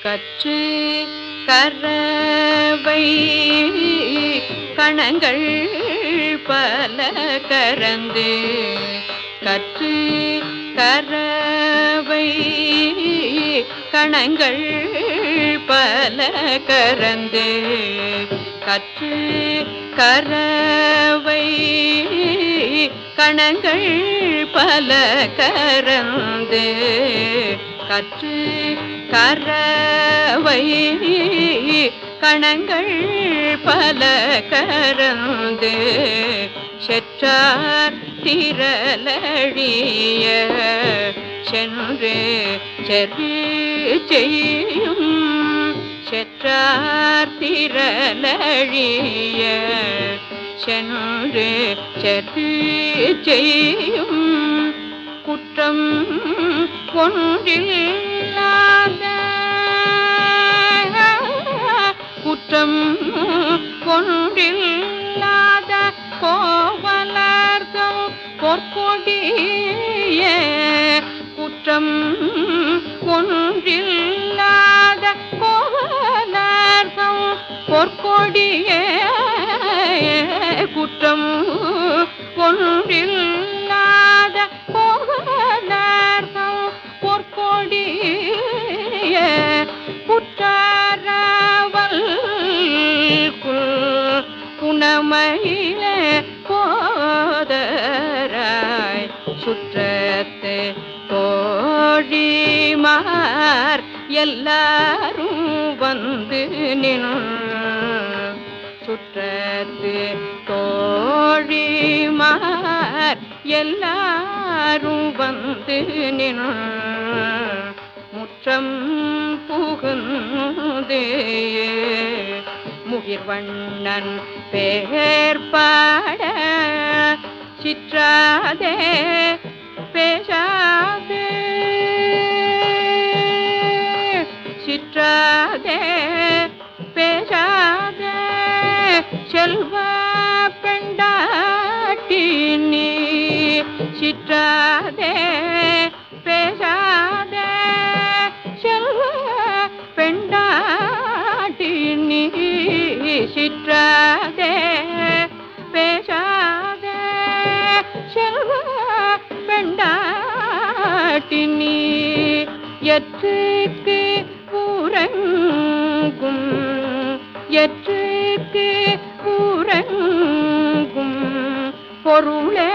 கற்று கரவை கணங்கள் பல கரந்து கற்று கரவை கணங்கள் பல கரந்து கற்று கரவை கணங்கள் பல கரந்து கற்று கரவை கணங்கள் பல கரந்து செற்றார் திரளழிய சென்று செரு செய்யும் செற்றார் திரளழிய சென்று செரு செய்யும் குற்றம் ஒன்றில்லாத குற்றம் ஒன்றில்லாத கோவலர்தம் பொற்கொடிய குற்றம் ஒன்றில்லாத கோவலர்தம் பொற்கொடிய குற்றம் ஒன்றில்லாத கோவலர்தம் பொற்கொடிய குற்றாரவல் குணமயில போதராய் சுற்றத்து தோழிமார் எல்லாரும் வந்து நின் சுற்றத்து தோழிமார் எல்லாரும் வந்து நின் முற்றம் புகுந்து முகிர்வண்ணன் பேர் பாட சிற்றாதே பேசாதே சிற்றாதே பேசாதே செல்வ பெண்டாட்டி நீ சிற்றாதே பேசாதே செல்வ பெண்டாட்டி நீ சிற்றாதே பேசாதே செல்வ பெண்டாட்டி நீ எற்றுக்கு ஊரங்கும் எற்றுக்கு ஊரங்கும் பொருளே